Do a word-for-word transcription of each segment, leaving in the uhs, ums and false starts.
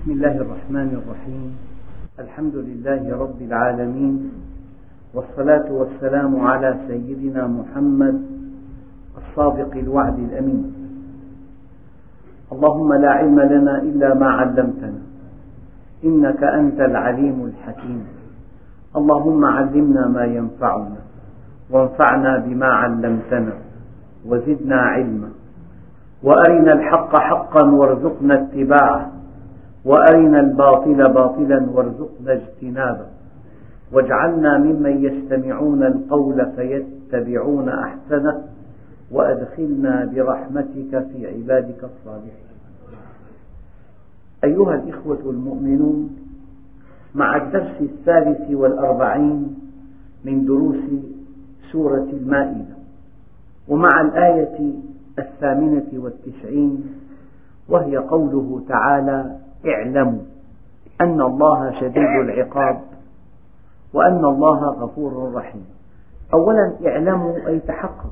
بسم الله الرحمن الرحيم. الحمد لله رب العالمين، والصلاة والسلام على سيدنا محمد الصادق الوعد الأمين. اللهم لا علم لنا إلا ما علمتنا، إنك أنت العليم الحكيم. اللهم علمنا ما ينفعنا، وانفعنا بما علمتنا، وزدنا علما، وأرنا الحق حقا وارزقنا اتباعه، وأرنا الباطل باطلا وارزقنا اجتنابه، واجعلنا ممن يستمعون القول فيتبعون أحسنه، وأدخلنا برحمتك في عبادك الصالحين. أيها الإخوة المؤمنون، مع الدرس الثالث والأربعين من دروس سورة المائدة، ومع الآية الثامنة والتسعين، وهي قوله تعالى: اعلموا أن الله شديد العقاب وأن الله غفور رحيم. أولا، اعلموا أي تحققوا.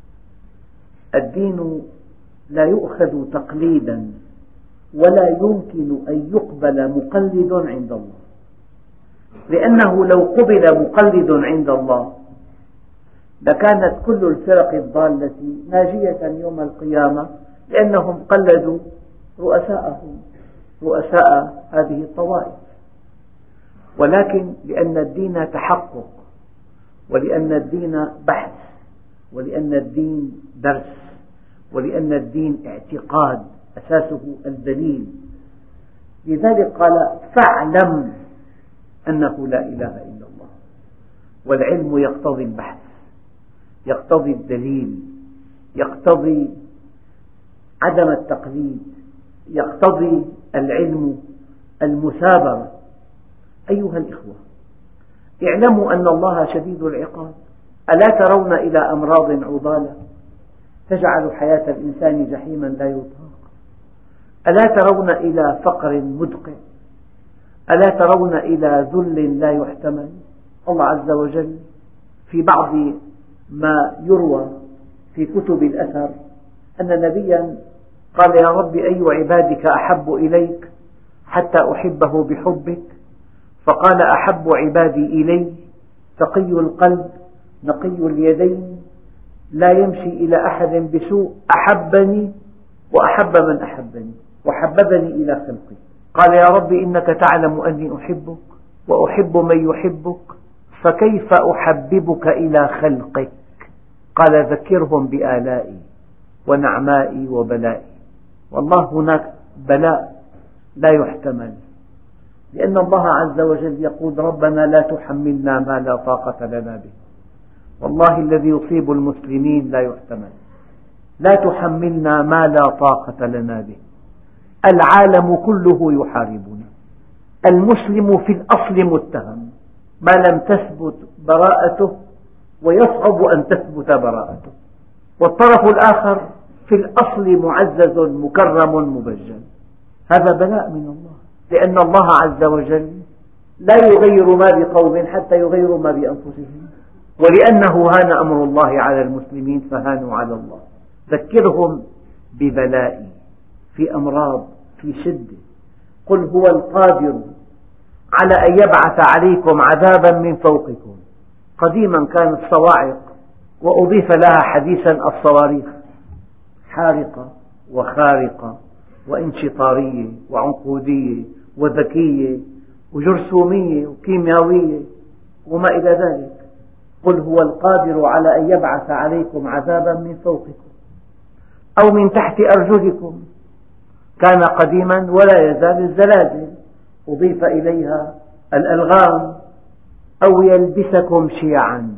الدين لا يؤخذ تقليدا، ولا يمكن أن يقبل مقلد عند الله، لأنه لو قبل مقلد عند الله لكانت كل الفرق الضالة ناجية يوم القيامة، لأنهم قلدوا رؤساءهم رؤساء هذه الطوائف. ولكن لأن الدين تحقق، ولأن الدين بحث، ولأن الدين درس، ولأن الدين اعتقاد أساسه الدليل، لذلك قال: فاعلم أنه لا إله إلا الله. والعلم يقتضي البحث، يقتضي الدليل، يقتضي عدم التقليد، يقتضي العلم المثابرة. أيها الإخوة، اعلموا أن الله شديد العقاب. ألا ترون إلى أمراض عضالة تجعل حياة الإنسان جحيما لا يطاق؟ ألا ترون إلى فقر مدقع؟ ألا ترون إلى ذل لا يحتمل؟ الله عز وجل في بعض ما يروى في كتب الأثر أن نبيا قال: يا رب، أي عبادك أحب إليك حتى أحبه بحبك؟ فقال: أحب عبادي إلي تقي القلب نقي اليدين لا يمشي إلى أحد بسوء أحبني وأحب من أحبني وحببني إلى خلقي. قال: يا رب، إنك تعلم أني أحبك وأحب من يحبك، فكيف أحببك إلى خلقك؟ قال: ذكرهم بآلائي ونعمائي وبلائي. والله هناك بلاء لا يحتمل، لأن الله عز وجل يقول: ربنا لا تحملنا ما لا طاقة لنا به. والله الذي يصيب المسلمين لا يحتمل. لا تحملنا ما لا طاقة لنا به. العالم كله يحاربنا. المسلم في الأصل متهم ما لم تثبت براءته، ويصعب أن تثبت براءته. والطرف الآخر في الأصل معزز مكرم مبجل. هذا بلاء من الله، لأن الله عز وجل لا يغير ما بقوم حتى يغيروا ما بأنفسهم، ولأنه هان أمر الله على المسلمين فهانوا على الله. ذكرهم ببلائي، في أمراض، في شدة. قل هو القادر على أن يبعث عليكم عذابا من فوقكم. قديما كانت صواعق، وأضيف لها حديثا الصواريخ، حارقة وخارقة وانشطارية وعنقودية وذكية وجرثومية وكيميائية وما إلى ذلك. قل هو القادر على أن يبعث عليكم عذابا من فوقكم أو من تحت أرجلكم. كان قديما ولا يزال الزلازل، أضيف إليها الألغام. أو يلبسكم شيعا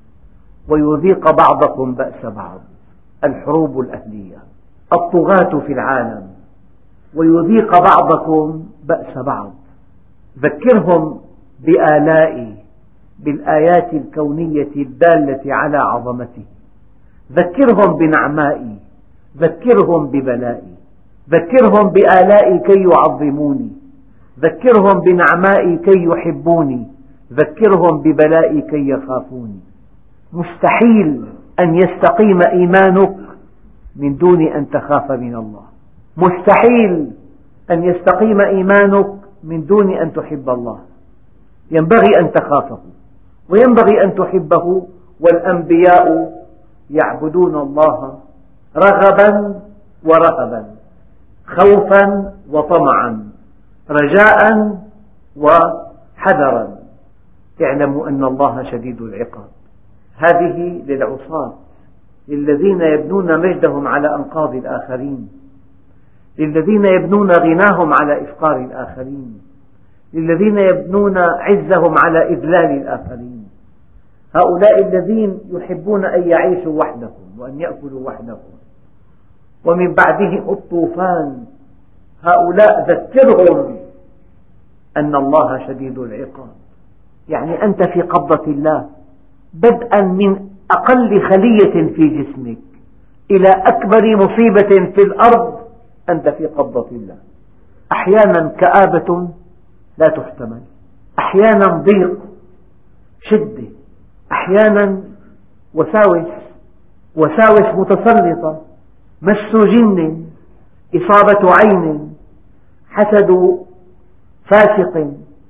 ويذيق بعضكم بأس بعض. الحروب الأهلية، الطغاة في العالم، ويذيق بعضكم بأس بعض. ذكرهم بآلائي، بالآيات الكونية الدالة على عظمته. ذكرهم بنعمائي، ذكرهم ببلائي. ذكرهم بآلائي كي يعظموني، ذكرهم بنعمائي كي يحبوني، ذكرهم ببلائي كي يخافوني. مستحيل أن يستقيم إيمانك من دون أن تخاف من الله. مستحيل أن يستقيم إيمانك من دون أن تحب الله، ينبغي أن تخافه وينبغي أن تحبه. والأنبياء يعبدون الله رغبا ورهبا، خوفا وطمعا، رجاء وحذرا. اعلموا أن الله شديد العقاب. هذه للعصاة، للذين يبنون مجدهم على أنقاض الآخرين، للذين يبنون غناهم على إفقار الآخرين، للذين يبنون عزهم على إذلال الآخرين. هؤلاء الذين يحبون أن يعيشوا وحدهم وأن يأكلوا وحدهم، ومن بعدهم الطوفان. هؤلاء ذكرهم أن الله شديد العقاب، يعني أنت في قبضة الله، بدءا من أقل خلية في جسمك إلى أكبر مصيبة في الأرض أنت في قبضة الله. أحيانا كآبة لا تحتمل، أحيانا ضيق، شدة، أحيانا وساوس وساوس متسلطة، مس جن، إصابة عين، حسد فاسق،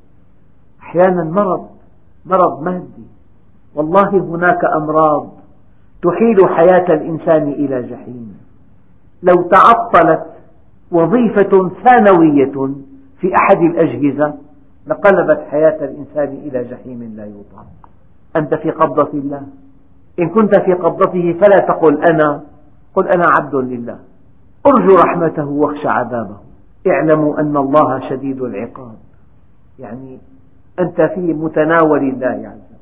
أحيانا مرض مرض مادي. والله هناك أمراض تحيل حياة الإنسان إلى جحيم. لو تعطلت وظيفة ثانوية في أحد الأجهزة لقلبت حياة الإنسان إلى جحيم لا يطاق. أنت في قبضة الله، إن كنت في قبضته فلا تقل أنا، قل أنا عبد لله، أرجو رحمته واخشى عذابه. اعلموا أن الله شديد العقاب، يعني أنت في متناول الله عز وجل.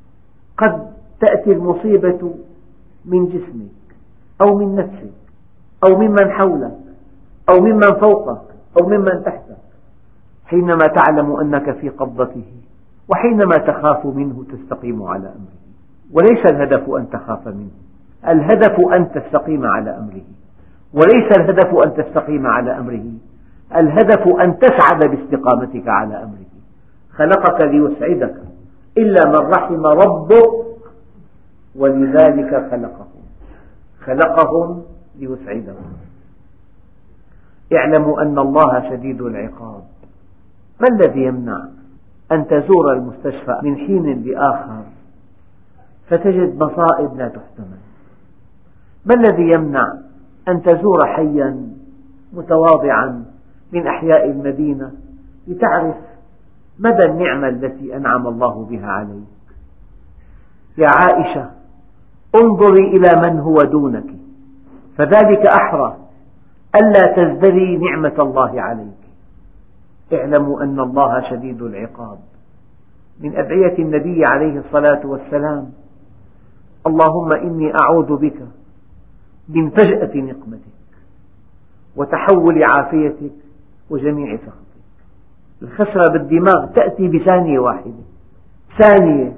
قد تأتي المصيبة من جسمك أو من نفسك أو ممن حولك أو ممن فوقك أو ممن تحتك، حينما تعلم أنك في قبضته وحينما تخاف منه تستقيم على أمره. وليس الهدف أن تخاف منه، الهدف أن تستقيم على أمره. وليس الهدف أن تستقيم على أمره، الهدف أن تسعد باستقامتك على أمره. خلقك ليسعدك، إلا من رحم ربك ولذلك خلقهم خلقهم ليسعدهم. اعلموا أن الله شديد العقاب. ما الذي يمنع أن تزور المستشفى من حين لآخر فتجد مصائب لا تحتمل؟ ما الذي يمنع أن تزور حيا متواضعا من أحياء المدينة لتعرف مدى النعمة التي أنعم الله بها عليك؟ يا عائشة، انظري إلى من هو دونك، فذلك أحرى ألا تزدري نعمة الله عليك. اعلموا أن الله شديد العقاب. من أدعية النبي عليه الصلاة والسلام: اللهم إني أعوذ بك من فجأة نقمتك وتحول عافيتك وجميع سخطك. الخسرة بالدماغ تأتي بثانية واحدة، ثانية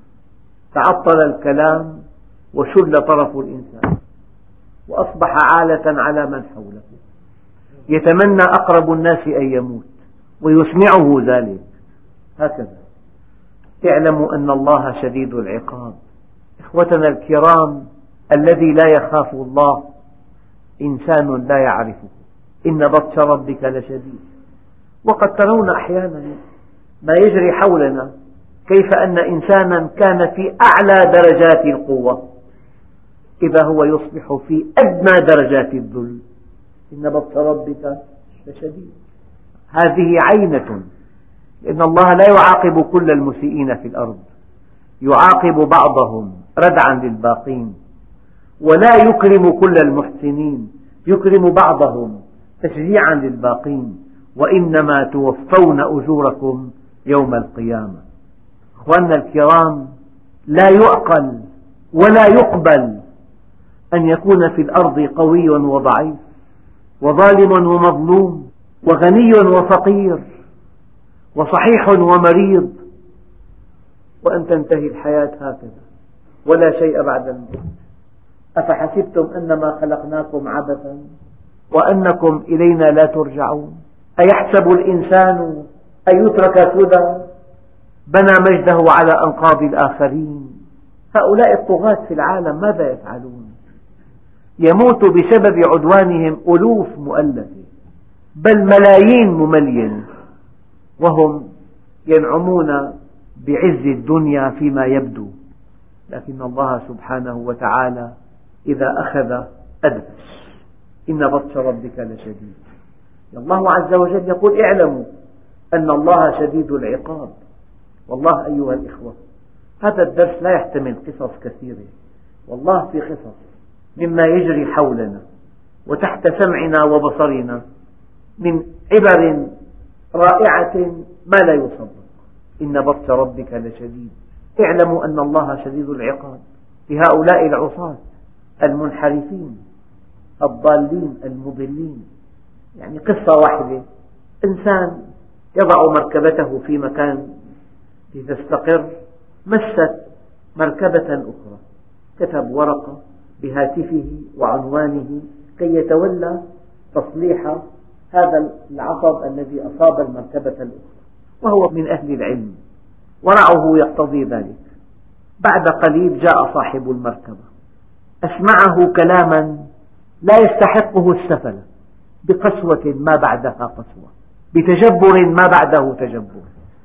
تعطل الكلام وشل طرف الإنسان وأصبح عالة على من حوله، يتمنى أقرب الناس أن يموت ويسمعه ذلك. هكذا اعلموا أن الله شديد العقاب. إخوتنا الكرام، الذي لا يخاف الله إنسان لا يعرفه. إن بطش ربك لشديد. وقد ترون أحيانا ما يجري حولنا، كيف أن إنسانا كان في أعلى درجات القوة إذا هو يصبح في أدنى درجات الذل. إن بطش ربك لشديد. هذه عينة، لأن الله لا يعاقب كل المسيئين في الأرض، يعاقب بعضهم ردعا للباقين، ولا يكرم كل المحسنين، يكرم بعضهم تشجيعا للباقين. وإنما توفون أجوركم يوم القيامة. أخواننا الكرام، لا يعقل ولا يقبل أن يكون في الأرض قوي وضعيف، وظالم ومظلوم، وغني وفقير، وصحيح ومريض، وأن تنتهي الحياة هكذا ولا شيء بعد الموت. أفحسبتم أنما خلقناكم عبثا وأنكم إلينا لا ترجعون؟ أيحسب الإنسان أن يترك سدى؟ بنى مجده على أنقاض الآخرين. هؤلاء الطغاة في العالم ماذا يفعلون؟ يموت بسبب عدوانهم ألوف مؤلفة، بل ملايين مملين، وهم ينعمون بعز الدنيا فيما يبدو، لكن الله سبحانه وتعالى إذا أخذ أدبس. إن بطش ربك لشديد. الله عز وجل يقول اعلموا أن الله شديد العقاب. والله أيها الإخوة، هذا الدرس لا يحتمل قصص كثيرة، والله في قصص مما يجري حولنا وتحت سمعنا وبصرنا من عبر رائعة ما لا يصدق. إن بطش ربك لشديد. اعلموا أن الله شديد العقاب لهؤلاء العصاة المنحرفين الضالين المضلين. يعني قصة واحدة، إنسان يضع مركبته في مكان لتستقر، مست مركبة أخرى، كتب ورقة بهاتفه وعنوانه كي يتولى تصليح هذا العطب الذي أصاب المركبة الأخرى، وهو من أهل العلم ورعه يقتضي ذلك. بعد قليل جاء صاحب المركبة، أسمعه كلاما لا يستحقه السفل، بقسوة ما بعدها قسوة، بتجبر ما بعده تجبر،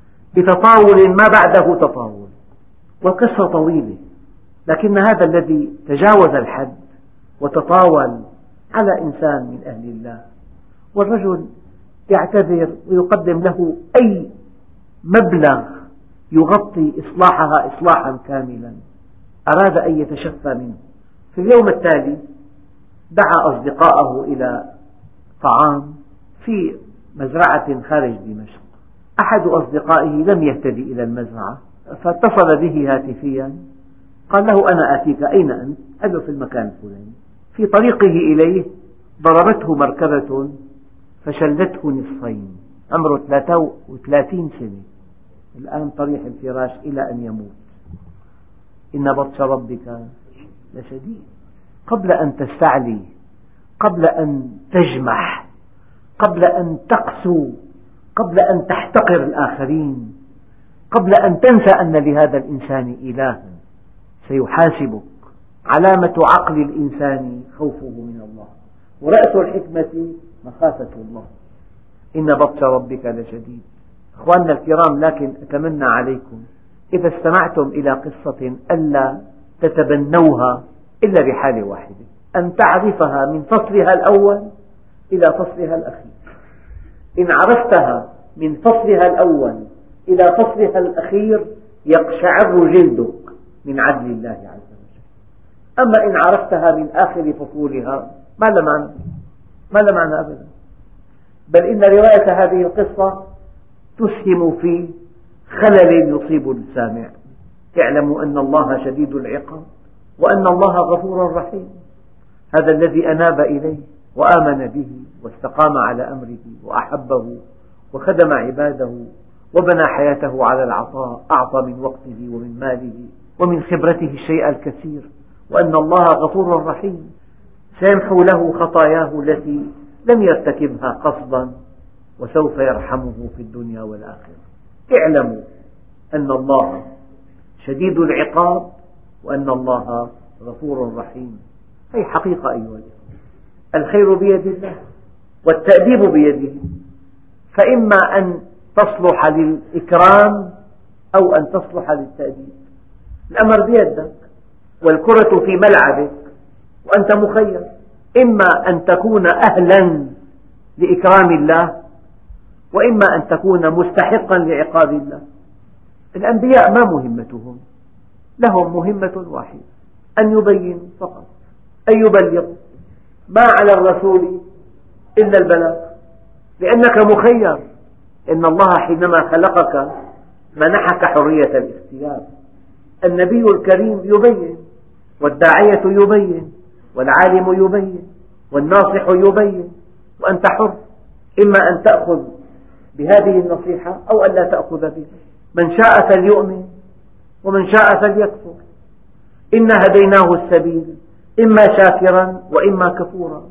بتطاول ما بعده تطاول، والقصة طويلة. لكن هذا الذي تجاوز الحد وتطاول على إنسان من أهل الله، والرجل يعتذر ويقدم له أي مبلغ يغطي إصلاحها إصلاحا كاملا، أراد أن يتشفى منه. في اليوم التالي دعا أصدقائه إلى طعام في مزرعة خارج دمشق. أحد أصدقائه لم يهتدي إلى المزرعة، فاتصل به هاتفيا، قال له أنا آتيك، أين أنت؟ قال له في المكان الفلاني. في طريقه إليه ضربته مركبة فشلته نصفين، عمره ثلاثة وثلاثين سنة، الآن طريح الفراش إلى أن يموت. إن بطش ربك لشديد. قبل أن تستعلي، قبل أن تجمح، قبل أن تقسو، قبل أن تحتقر الآخرين، قبل أن تنسى أن لهذا الإنسان إلها سيحاسبك. علامة عقل الإنسان خوفه من الله، ورأس الحكمة مخافة الله. إن بطش ربك لشديد. أخواننا الكرام، لكن أتمنى عليكم إذا استمعتم إلى قصة ألا تتبنوها إلا بحالة واحدة، أن تعرفها من فصلها الأول إلى فصلها الأخير. إن عرفتها من فصلها الأول إلى فصلها الأخير يقشعر جلدك من عدل الله عز وجل. أما إن عرفتها من آخر فصولها ما لا معنى، ما لا معنى أبدا. بل إن رواية هذه القصة تسهم في خلل يصيب السامع. اعلموا أن الله شديد العقاب وأن الله غفور رحيم. هذا الذي أناب إليه وآمن به واستقام على أمره وأحبه وخدم عباده وبنى حياته على العطاء، أعطى من وقته ومن ماله ومن خبرته الشيء الكثير، وأن الله غفور رحيم سيمحو له خطاياه التي لم يرتكبها قصدا، وسوف يرحمه في الدنيا والآخرة. اعلموا أن الله شديد العقاب وأن الله غفور رحيم. هذه حقيقة أيها الأخوة. الخير بيد الله والتأديب بيده، فإما أن تصلح للإكرام أو أن تصلح للتأديب. الأمر بيدك والكرة في ملعبك وأنت مخير، إما أن تكون أهلا لإكرام الله وإما أن تكون مستحقا لعقاب الله. الأنبياء ما مهمتهم؟ لهم مهمة واحدة، أن يبين فقط، أن يبلغ. ما على الرسول إلا البلاغ، لأنك مخير. إن الله حينما خلقك منحك حرية الاختيار. النبي الكريم يبين، والداعية يبين، والعالم يبين، والناصح يبين، وأنت حر، إما أن تأخذ بهذه النصيحة أو أن لا تأخذ بها. من شاء فليؤمن ومن شاء فليكفر. إنا هديناه السبيل، إما شاكرا وإما كفورا،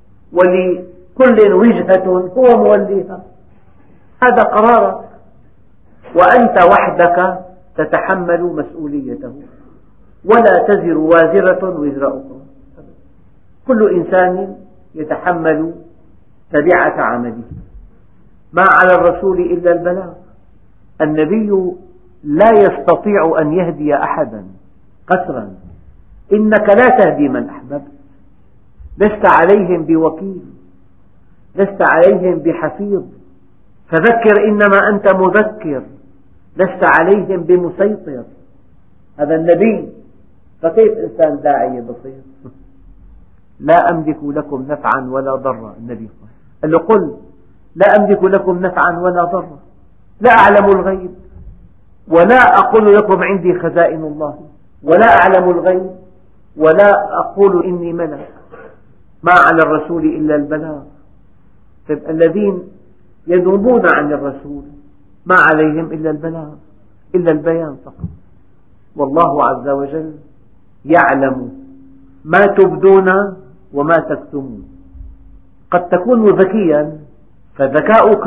ولكل وجهة هو موليها. هذا قرارك، وأنت وحدك تتحمل مسؤوليته، ولا تزر وازرة وزر أخرى. كل إنسان يتحمل تبعة عمله. ما على الرسول إلا البلاغ. النبي لا يستطيع أن يهدي أحدا قسرا، إنك لا تهدي من أحببت، لست عليهم بوكيل، لست عليهم بحفيظ، فذكر إنما أنت مذكر، لست عليهم بمسيطر. هذا النبي، فكيف إنسان داعية بسيط؟ لا أملك لكم نفعا ولا ضرا. النبي قال له قل لا أملك لكم نفعا ولا ضرا، لا أعلم الغيب ولا أقول لكم عندي خزائن الله ولا أعلم الغيب ولا أقول إني ملك. ما على الرسول إلا البلاغ. طيب الذين ينوبون عن الرسول ما عليهم إلا البلاغ، إلا البيان فقط. والله عز وجل يعلم ما تبدون وما تكتمون. قد تكون ذكيا فذكاؤك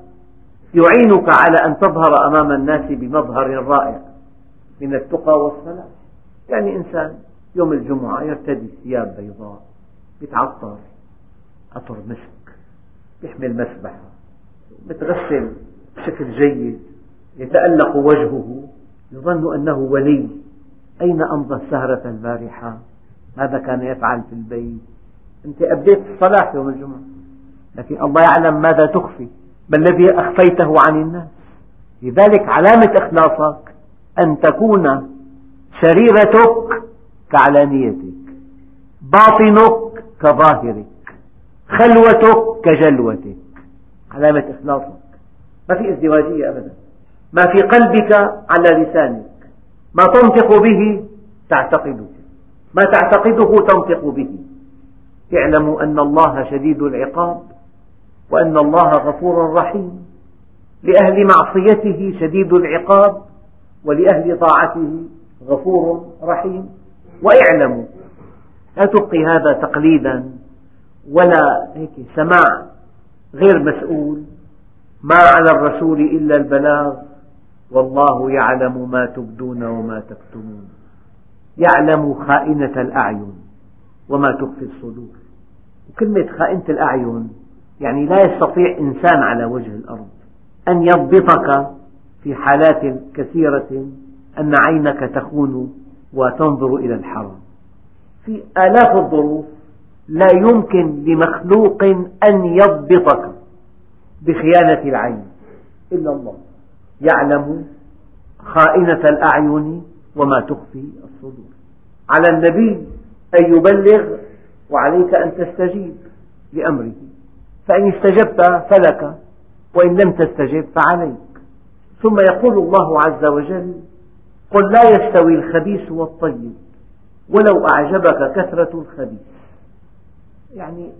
يعينك على أن تظهر أمام الناس بمظهر رائع من التقى والصلاح. يعني إنسان يوم الجمعة يرتدي ثياب بيضاء، يتعطر عطر مسك، يحمل مسبحة، متغسل بشكل جيد، يتألق وجهه، يظن أنه ولي. أين أمضى السهرة البارحة؟ ماذا كان يفعل في البيت؟ أنت أبديت الصلاة يوم الجمعة، لكن الله يعلم ماذا تخفي، ما الذي أخفيته عن الناس. لذلك علامة إخلاصك أن تكون سريرتك كعلانيتك، باطنك كظاهرك، خلوتك كجلوتك. علامة إخلاصك. ما في ازدواجية أبدا. ما في قلبك على لسانك. ما تنطق به تعتقده، ما تعتقده تنطق به. اعلموا أن الله شديد العقاب وأن الله غفور رحيم. لأهل معصيته شديد العقاب ولأهل طاعته غفور رحيم. واعلموا، لا تبقي هذا تقليدا ولا هيك سماع غير مسؤول. ما على الرسول إلا البلاغ والله يعلم ما تبدون وما تكتمون. يعلم خائنة الأعين وما تخفي الصدور. وكلمة خائنة الأعين يعني لا يستطيع إنسان على وجه الأرض أن يضبطك في حالات كثيرة أن عينك تخون وتنظر إلى الحرام. في آلاف الظروف لا يمكن لمخلوق أن يضبطك بخيانة العين إلا الله. يعلم خائنة الأعين وما تخفي الصدور. على النبي أن يبلغ وعليك أن تستجيب لأمره، فإن استجبت فلك وإن لم تستجب فعليك. ثم يقول الله عز وجل قل لا يستوي الخبيث والطيب ولو أعجبك كثرة الخبيث. يعني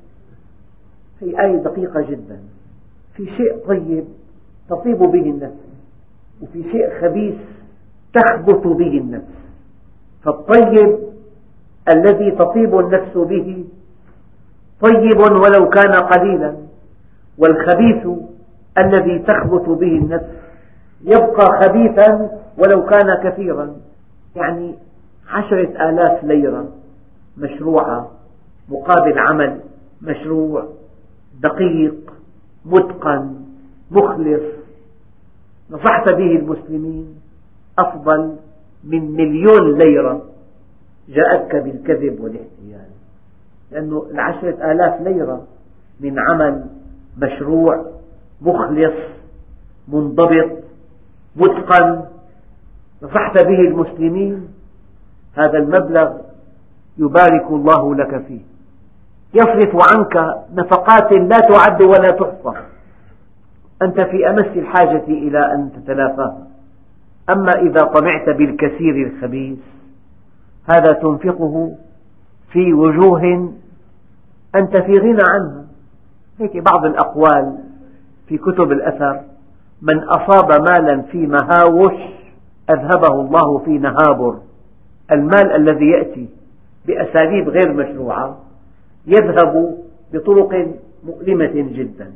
هي آية دقيقة جدا. في شيء طيب تطيب به النفس، وفي شيء خبيث تخبث به النفس. فالطيب الذي تطيب النفس به طيب ولو كان قليلا، والخبيث الذي تخبث به النفس يبقى خبيثا ولو كان كثيرا. يعني عشرة آلاف ليرة مشروعة مقابل عمل مشروع دقيق متقن مخلص نصحت به المسلمين أفضل من مليون ليرة جاءتك بالكذب والاحتيال. لأنه العشرة آلاف ليرة من عمل مشروع مخلص منضبط متقن نصحت به المسلمين، هذا المبلغ يبارك الله لك فيه، يصرف عنك نفقات لا تعد ولا تحصى. أنت في أمس الحاجة إلى أن تتلافاها. أما إذا طمعت بالكثير الخبيث هذا تنفقه في وجوه أنت في غنى عنها. هيك بعض الأقوال في كتب الأثر: من أصاب مالا في مهاوش أذهبه الله في نهابر. المال الذي يأتي بأساليب غير مشروعة يذهب بطرق مؤلمة جدا.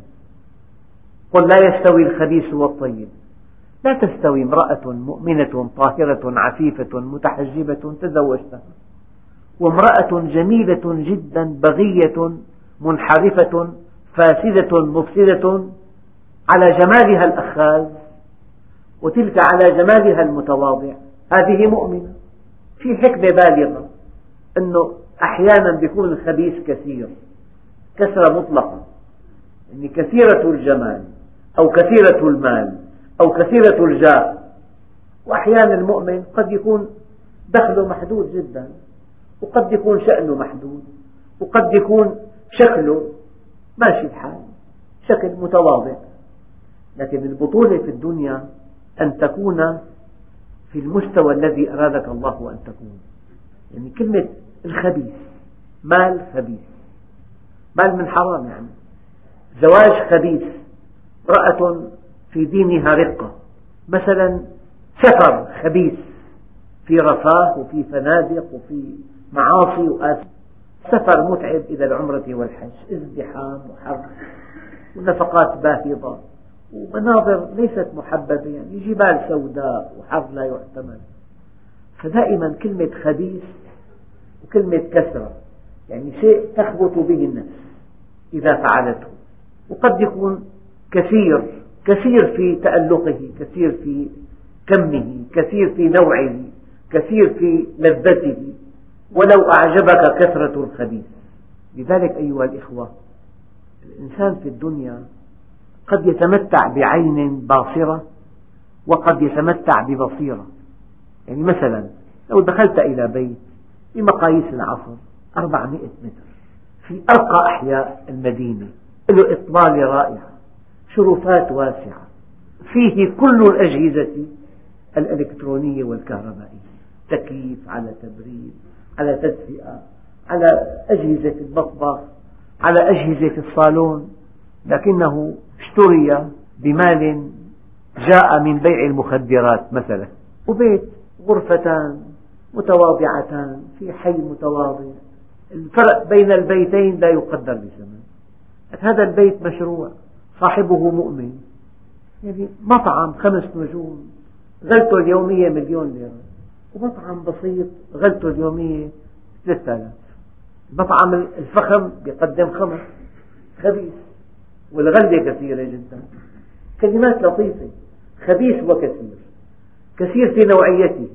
قل لا يستوي الخبيث والطيب. لا تستوي امرأة مؤمنة طاهرة عفيفة متحجبة تزوجتها وامرأة جميلة جدا بغية منحرفة فاسدة مفسدة على جمالها الأخاذ وتلك على جمالها المتواضع، هذه مؤمنة. في حكمة بالغة أنه أحيانا يكون الخبيث كثير، كثرة مطلقة، يعني كثيرة الجمال أو كثيرة المال أو كثيرة الجاه. وأحيانا المؤمن قد يكون دخله محدود جدا، وقد يكون شأنه محدود، وقد يكون شكله ماشي الحال، شكل متواضع. لكن البطولة في الدنيا أن تكون في المستوى الذي أرادك الله أن تكون. يعني كلمة الخبيث، مال خبيث، مال من حرام، يعني زواج خبيث، امرأة في دينها رقة مثلا، سفر خبيث في رفاه وفي فنادق وفي معاصي وآثام، سفر متعب إلى العمرة والحج، ازدحام وحر ونفقات باهظة ومناظر ليست محببة، يعني جبال سوداء وحر لا يحتمل. فدائما كلمة خبيث وكلمة كثرة، يعني شيء تخبط به النفس إذا فعلته. وقد يكون كثير، كثير في تألقه، كثير في كمه، كثير في نوعه، كثير في لذته، ولو أعجبك كثرة الخبيث. لذلك أيها الإخوة، الإنسان في الدنيا قد يتمتع بعين باصرة وقد يتمتع ببصيرة. يعني مثلا لو دخلت إلى بيت بمقاييس العصر أربعمائة متر في أرقى أحياء المدينة، له إطلالة رائعة، شرفات واسعة، فيه كل الأجهزة الإلكترونية والكهربائية، تكييف على تبريد على تدفئة على أجهزة المطبخ على أجهزة الصالون، لكنه اشتري بمال جاء من بيع المخدرات مثلا، وبيت غرفتان متواضعتان في حي متواضع، الفرق بين البيتين لا يقدر بثمن. هذا البيت مشروع، صاحبه مؤمن، يعني مطعم خمس نجوم غلته اليومية مليون ليرة، ومطعم بسيط غلته اليومية ثلاثة آلاف. المطعم الفخم يقدم خمس، خبيث، والغلة كثيرة جدا. كلمات لطيفة، خبيث وكثير، كثير في نوعيته.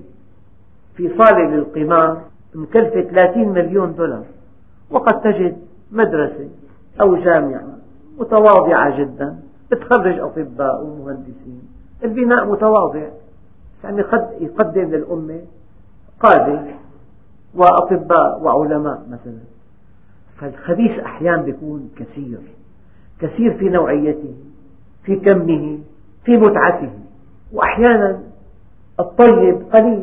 في صالة للقمار مكلفة ثلاثين مليون دولار، وقد تجد مدرسة أو جامعة متواضعة جدا بتخرج أطباء ومهندسين، البناء متواضع، يعني قد يقدم للأمة قادة وأطباء وعلماء مثلا. فالخبيث أحيانا يكون كثير، كثير في نوعيته، في كمه، في متعته. وأحيانا الطيب قليل،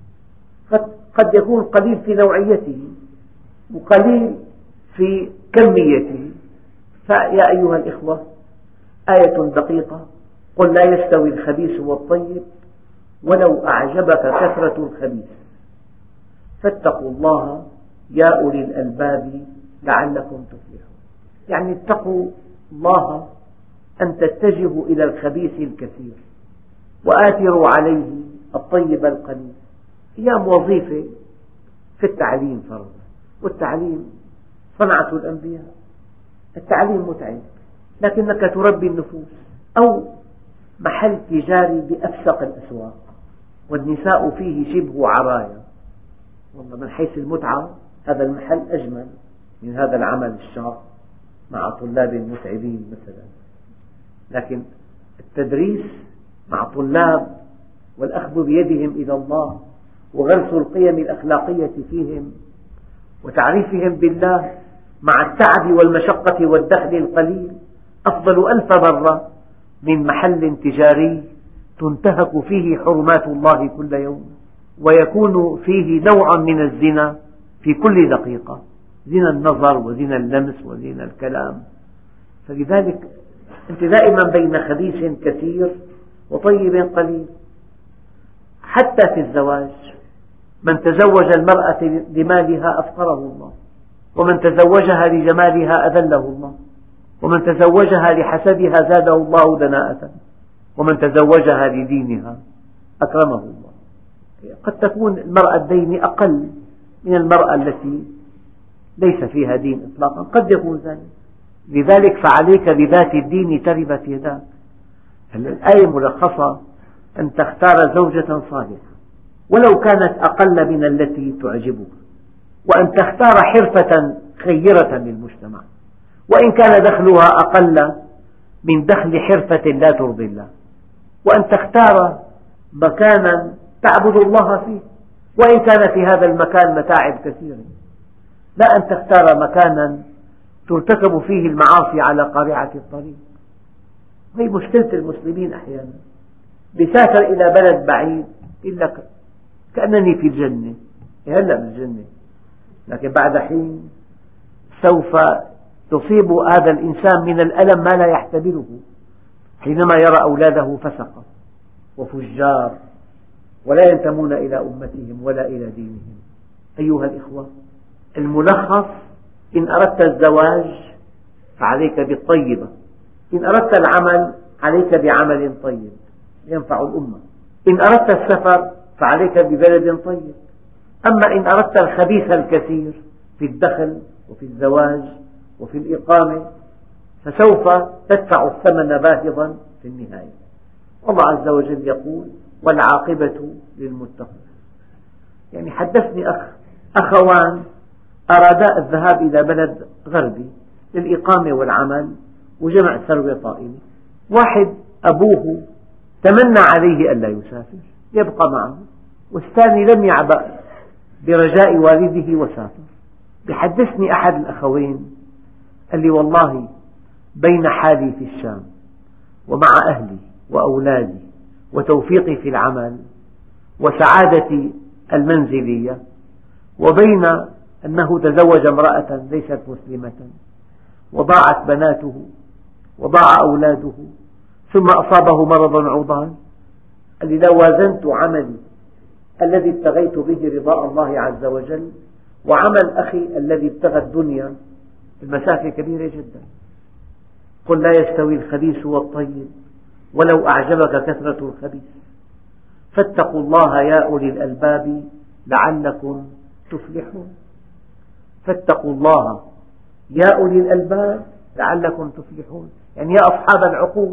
قد يكون قليل في نوعيته وقليل في كميته. فيا أيها الإخوة، آية دقيقة: قل لا يستوي الخبيث والطيب ولو أعجبك كثرة الخبيث فاتقوا الله يا أولي الألباب لعلكم تفلحون. يعني اتقوا الله أن تتجهوا إلى الخبيث الكثير وآثروا عليه الطيب القليل. أيام وظيفة في التعليم فرضا، والتعليم صنعة الأنبياء، التعليم متعب لكنك تربي النفوس. أو محل تجاري بأفسق الأسواق والنساء فيه شبه عرايا، والله من حيث المتعة هذا المحل أجمل من هذا العمل الشاق مع طلاب متعبين مثلا. لكن التدريس مع طلاب والأخذ بيدهم إلى الله وغرس القيم الأخلاقية فيهم وتعريفهم بالله مع التعب والمشقة والدخل القليل أفضل ألف مرة من محل تجاري تنتهك فيه حرمات الله كل يوم ويكون فيه نوع من الزنا في كل دقيقة، زنا النظر وزنا اللمس وزنا الكلام. فلذلك أنت دائما بين خبيث كثير وطيب قليل. حتى في الزواج، من تزوج المرأة لمالها أفقره الله، ومن تزوجها لجمالها أذله الله، ومن تزوجها لحسبها زاده الله دناءة، ومن تزوجها لدينها أكرمه الله. قد تكون المرأة الدين أقل من المرأة التي ليس فيها دين إطلاقا، قد يكون ذلك، لذلك فعليك بذات الدين تربت يداك. الآية ملخصة أن تختار زوجة صالحة ولو كانت أقل من التي تعجبك، وأن تختار حرفة خيرة للمجتمع وإن كان دخلها أقل من دخل حرفة لا ترضي الله، وأن تختار مكانا تعبد الله فيه وإن كان في هذا المكان متاعب كثيرة، لا أن تختار مكانا ترتكب فيه المعاصي على قارعة الطريق. هي مشكلة المسلمين أحيانا، بيسافر إلى بلد بعيد يقول لك كأنني في الجنة، هلأ بالجنة، لكن بعد حين سوف يصيب هذا الإنسان من الألم ما لا يحتمله حينما يرى أولاده فسقة وفجار ولا ينتمون إلى أمتهم ولا إلى دينهم. أيها الإخوة، الملخص: إن أردت الزواج فعليك بالطيبة، إن أردت العمل عليك بعمل طيب ينفع الأمة، إن أردت السفر فعليك ببلد طيب. أما إن أردت الخبيث الكثير في الدخل وفي الزواج وفي الإقامة فسوف تدفع الثمن باهظا في النهاية. الله عز وجل يقول: والعاقبة للمتقين. يعني حدثني أخ أخوان أرادا الذهاب إلى بلد غربي للإقامة والعمل وجمع ثروة طائلة، واحد أبوه تمنى عليه ألا يسافر يبقى معه، والثاني لم يعبأ برجاء والده وسافر. بحدثني أحد الأخوين قال لي: والله بين حالي في الشام ومع أهلي وأولادي وتوفيقي في العمل وسعادتي المنزلية وبين أنه تزوج امرأة ليست مسلمة وضاعت بناته وضاع أولاده ثم أصابه مرض عضال، قال لي: لو وازنت عملي الذي ابتغيت به رضاء الله عز وجل وعمل أخي الذي ابتغى الدنيا المسافة كبيرة جدا. قل: لا يستوي الخبيث والطيب ولو أعجبك كثرة الخبيث، فاتقوا الله يا أولي الألباب لعلكم تفلحون. فاتقوا الله يا أولي الألباب لعلكم تفلحون، يعني يا أصحاب العقول،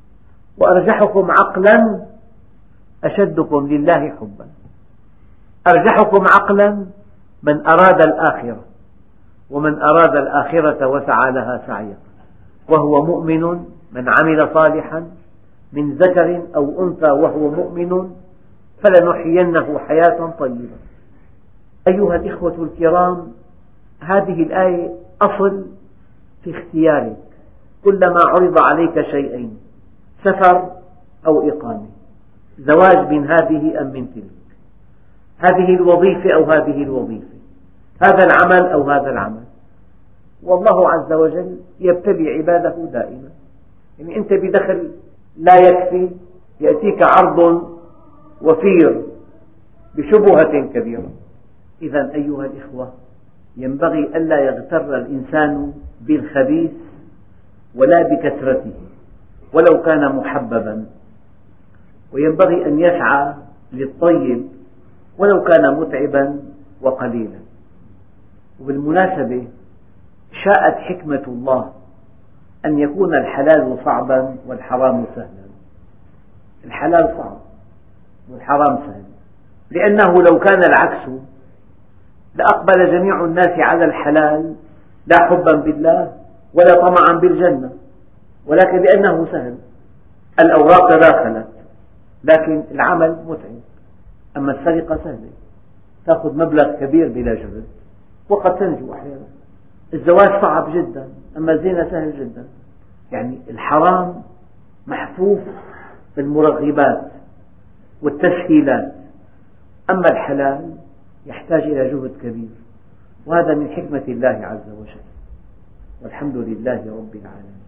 وأرجحكم عقلا أشدكم لله حبا. أرجحكم عقلا من أراد الآخرة، ومن أراد الآخرة وسعى لها سعيا وهو مؤمن من عمل صالحا من ذكر أو أنثى وهو مؤمن فلنحيينه حياة طيبة. أيها الإخوة الكرام، هذه الآية أصل في اختيارك. كلما عرض عليك شيئين: سفر أو إقامة، زواج من هذه أم من تلك، هذه الوظيفة أو هذه الوظيفة، هذا العمل أو هذا العمل، والله عز وجل يبتلي عباده دائما. يعني أنت بدخل لا يكفي يأتيك عرض وفير بشبهة كبيرة. إذا أيها الإخوة، ينبغي ألا يغتر الإنسان بالخبيث ولا بكثرته ولو كان محببا، وينبغي أن يسعى للطيب ولو كان متعبا وقليلا. وبالمناسبة شاءت حكمة الله أن يكون الحلال صعبا والحرام سهلا. الحلال صعب والحرام سهل، لأنه لو كان العكس لأقبل جميع الناس على الحلال لا حبا بالله ولا طمعا بالجنة، ولكن لأنه سهل الأوراق تداخلت، لكن العمل متعب. أما السرقة سهلة، تأخذ مبلغ كبير بلا جهد وقد تنجو أحيانا. الزواج صعب جدا، أما الزنا سهل جدا. يعني الحرام محفوف بالمرغبات والتسهيلات، أما الحلال يحتاج إلى جهد كبير، وهذا من حكمة الله عز وجل، والحمد لله رب العالمين.